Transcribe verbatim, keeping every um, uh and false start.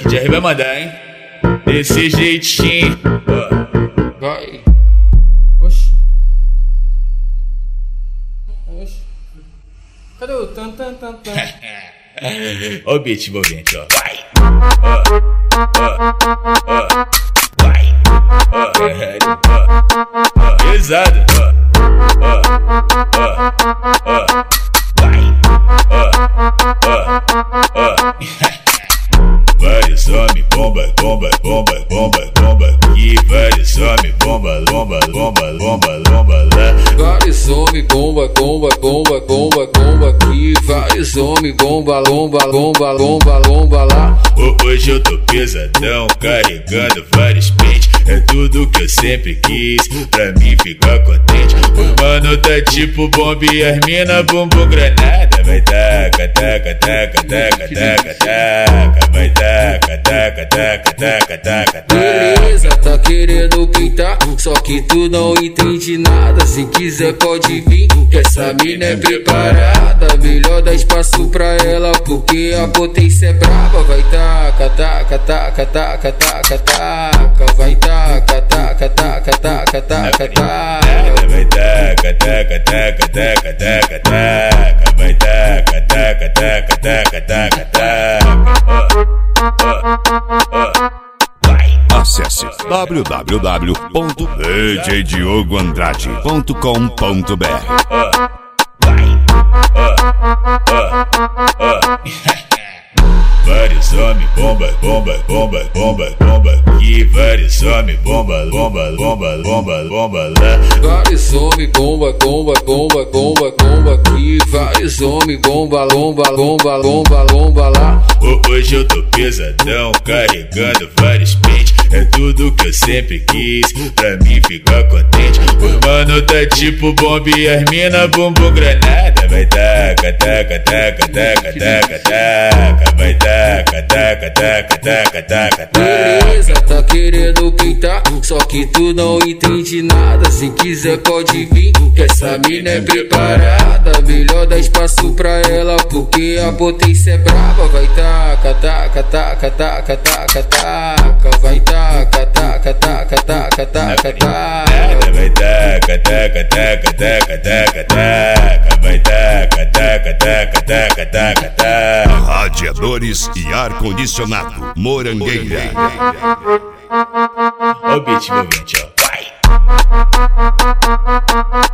D R vai mandar, hein? Desse jeitinho. Vai. Oxi. Oxi. Cadê o tan tan tan tan? Ó o beat envolvente, ó. Vai. Ó, ó, ó. Vai. Ó, ó, ó. Pesado. Ó, ó, ó, ó. Vai. Ó, ó, ó. Vários homens, bomba, bomba, bomba, bomba, bomba. E vários homens, bomba, bomba, bomba, bomba, bomba lá. Vários homens, bomba, bomba, bomba, bomba, bomba aqui. Vários homens, bomba, lomba, lomba, lomba, lomba lá. Hoje eu tô pesadão, carregando vários pentes. É tudo que eu sempre quis, pra mim ficar contente. O mano tá tipo bomba e as mina bumbum granada. Vai taca, taca, taca, taca, taca, taca. Vai taca, taca, taca, taca, taca, taca. Beleza, tá querendo pintar, só que tu não entende nada. Se quiser pode vir, que essa mina é preparada. Melhor dar espaço pra ela, porque a potência é braba. Vai taca, taca, taca, taca, taca, taca. Vai taca, taca, taca, taca, taca, taca. Vai taca, taca, taca, taca, taca, taca. Vai taca, taca, taca, taca, taca, taca. Acesse w w w ponto d j diogo andrade ponto com ponto b r. Vários homens, bomba, bomba, bomba, bomba, bomba. E vários homens, bomba, bomba, bomba, bomba, bomba lá. Vários homens, bomba, bomba, bomba, bomba, bomba aqui. Vários homens, bomba, lomba, lomba, lomba, lomba lá. Hoje eu tô pesadão, carregando vários pentes. É tudo que eu sempre quis, pra mim ficar contente. O mano tá tipo bomba e as mina bumbum granada. Vai taca, taca, taca, taca, taca, taca. Vai taca, taca, taca, taca, taca, taca. Beleza, tá querendo pintar, só que tu não entende nada. Se quiser pode vir, que essa mina é preparada. Melhor dar espaço pra ela, porque a potência é braba. Vai taca, taca, taca, taca, taca, taca. Vai taca, taca, taca, taca, taca, taca. Vai taca, taca, taca, taca, taca, taca. Vai taca, taca, taca, taca, taca, taca. Radiadores e ar-condicionado Morangueira. Ó o beat envolvente, ó. Vai.